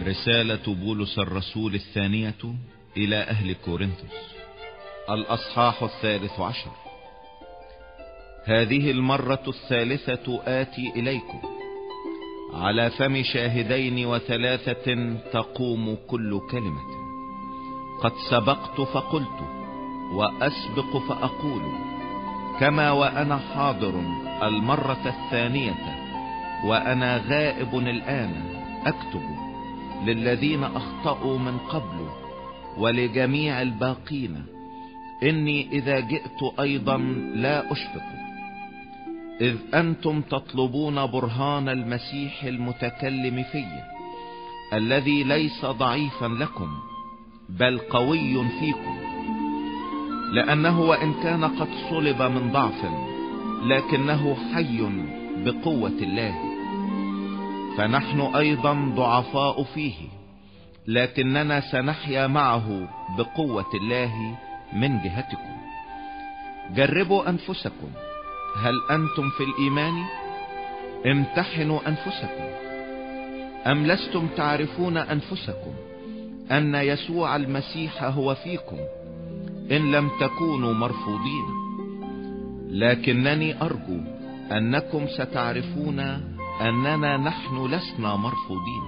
رسالة بولس الرسول الثانية إلى أهل كورنثوس، الأصحاح 13. هذه المرة الثالثة آتي إليكم على فم شاهدين وثلاثة تقوم كل كلمة. قد سبقت فقلت وأسبق فأقول، كما وأنا حاضر المرة الثانية وأنا غائب الآن أكتب للذين أخطأوا من قبل ولجميع الباقين، إني إذا جئت أيضا لا أشفق، إذ أنتم تطلبون برهان المسيح المتكلم في، الذي ليس ضعيفا لكم بل قوي فيكم، لأنه وإن كان قد صلب من ضعف لكنه حي بقوة الله. فنحن أيضا ضعفاء فيه، لكننا سنحيا معه بقوة الله من جهتكم. جربوا أنفسكم، هل أنتم في الإيمان؟ امتحنوا أنفسكم. أم لستم تعرفون أنفسكم أن يسوع المسيح هو فيكم إن لم تكونوا مرفوضين؟ لكنني أرجو أنكم ستعرفون أننا نحن لسنا مرفوضين.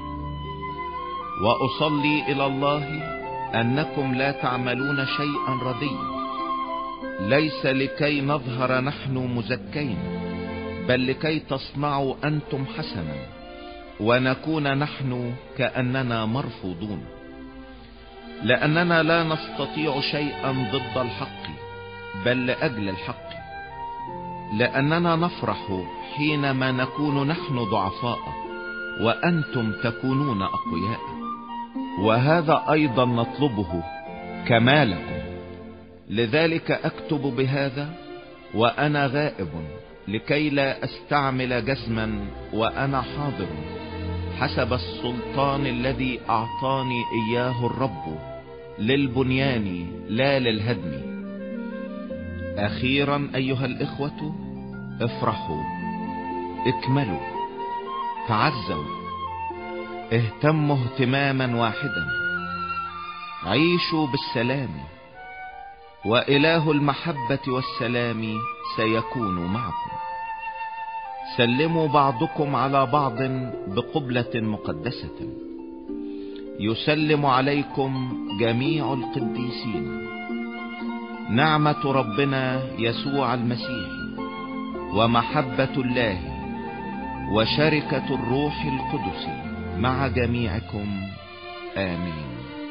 وأصلي إلى الله أنكم لا تعملون شيئا رديا، ليس لكي نظهر نحن مزكين، بل لكي تصنعوا أنتم حسنا ونكون نحن كأننا مرفوضون. لأننا لا نستطيع شيئا ضد الحق بل لأجل الحق، لأننا نفرح حينما نكون نحن ضعفاء وأنتم تكونون أقوياء، وهذا أيضا نطلبه كمالكم. لذلك أكتب بهذا وأنا غائب، لكي لا أستعمل جزما وأنا حاضر، حسب السلطان الذي أعطاني إياه الرب للبنيان لا للهدم. أخيرا أيها الإخوة، افرحوا، اكملوا، تعزوا، اهتموا اهتماما واحدا، عيشوا بالسلام، وإله المحبة والسلام سيكون معكم. سلموا بعضكم على بعض بقبلة مقدسة. يسلم عليكم جميع القديسين. نعمة ربنا يسوع المسيح ومحبة الله وشركة الروح القدس مع جميعكم. آمين.